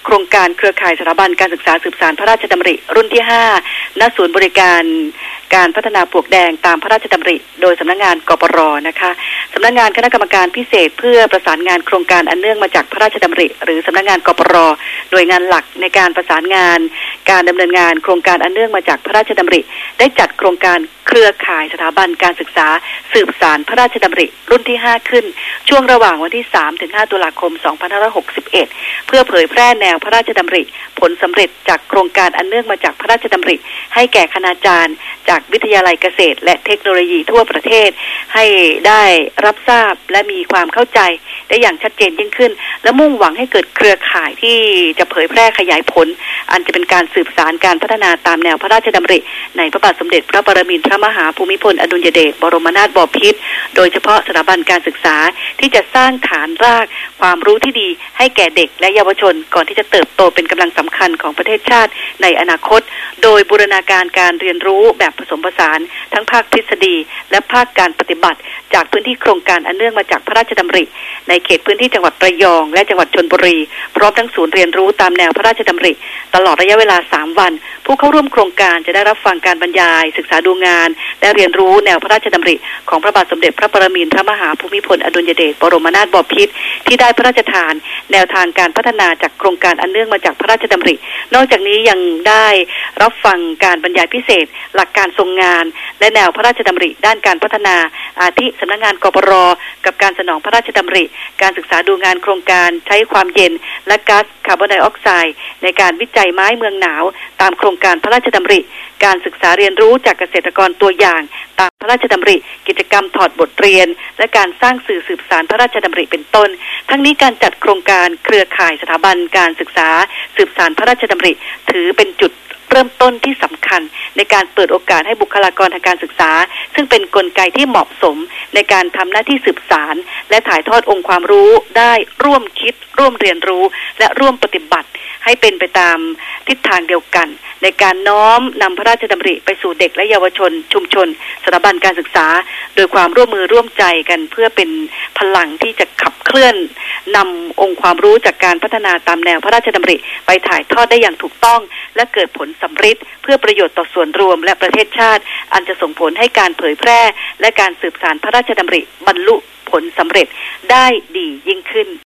โครงการเครือข่ายสถาบันการศึกษาสืบสานพระราชดำริรุ่นที่5ณศูนย์บริการการพัฒนาปลวกแดงตามพระราชดำริโดยสำนักงานกปร.นะคะสำนักงานคณะกรรมการพิเศษเพื่อประสานงานโครงการอันเนื่องมาจากพระราชดำริหรือสำนักงานกปร.หน่วยงานหลักในการประสานงานการดำเนินงานโครงการอันเนื่องมาจากพระราชดำริได้จัดโครงการเครือข่ายสถาบันการศึกษาสืบสานพระราชดำริรุ่นที่5ขึ้นช่วงระหว่างวันที่3ถึง5ตุลาคม2561เพื่อเผยแพร่แนวพระราชดำริผลสำเร็จจากโครงการอันเนื่องมาจากพระราชดำริให้แก่คณาจารย์จากวิทยาลัยเกษตรและเทคโนโลยีทั่วประเทศให้ได้รับทราบและมีความเข้าใจได้อย่างชัดเจนยิ่งขึ้นและมุ่งหวังให้เกิดเครือข่ายที่จะเผยแพร่ขยายผลอันจะเป็นการสืบสานการพัฒนาตามแนวพระราชดำริในพระบาทสมเด็จพระปรมินทรมหาภูมิพลอดุลยเดชบรมนาถบพิตรโดยเฉพาะสถาบันการศึกษาที่จะสร้างฐานรากความรู้ที่ดีให้แก่เด็กและเยาวชนก่อนที่จะเติบโตเป็นกำลังสำคัญของประเทศชาติในอนาคตโดยบูรณาการการเรียนรู้แบบผสมผสานทั้งภาคทฤษฎีและภาคการปฏิบัติจากพื้นที่โครงการอันเนื่องมาจากพระราชดำริในเขตพื้นที่จังหวัดระยองและจังหวัดชลบุรีพร้อมทั้งศูนย์เรียนรู้ตามแนวพระราชดำริตลอดระยะเวลา3วันผู้เข้าร่วมโครงการจะได้รับฟังการบรรยายศึกษาดูงานและเรียนรู้แนวพระราชดำริของพระบาทสมเด็จพระปรมินทรมหาภูมิพลอดุลยเดชบรมนาถบพิตรที่ได้พระราชทานแนวทางการพัฒนาจากโครงการอันเนื่องมาจากพระราชดำรินอกจากนี้ยังได้รับฟังการบรรยายพิเศษหลักการทรงงานและแนวพระราชดำริด้านการพัฒนาอาทิสำนักงานกปร.กับการสนองพระราชดำริการศึกษาดูงานโครงการใช้ความเย็นและก๊าซคาร์บอนไดออกไซด์ในการวิจัยไม้เมืองหนาวตามโครงการพระราชดำริการศึกษาเรียนรู้จากเกษตรกรตัวอย่างตามพระราชดำริกิจกรรมถอดบทเรียนและการสร้างสื่อสืบสานพระราชดำริเป็นต้นทั้งนี้การจัดโครงการเครือข่ายสถาบันการศึกษาสืบสานพระราชดำริถือเป็นจุดเริ่มต้นที่สำคัญในการเปิดโอกาสให้บุคลากรทางการศึกษาซึ่งเป็นกลไกที่เหมาะสมในการทำหน้าที่สืบสานและถ่ายทอดองค์ความรู้ได้ร่วมคิดร่วมเรียนรู้และร่วมปฏิบัติให้เป็นไปตามทิศทางเดียวกันในการน้อมนำพระราชดำริไปสู่เด็กและเยาวชนชุมชนสถาบันการศึกษาโดยความร่วมมือร่วมใจกันเพื่อเป็นพลังที่จะขับเคลื่อนนำองค์ความรู้จากการพัฒนาตามแนวพระราชดำริไปถ่ายทอดได้อย่างถูกต้องและเกิดผลสำเร็จเพื่อประโยชน์ต่อส่วนรวมและประเทศชาติอันจะส่งผลให้การเผยแพร่และการสืบสานพระราชดำริบรรลุผลสำเร็จได้ดียิ่งขึ้น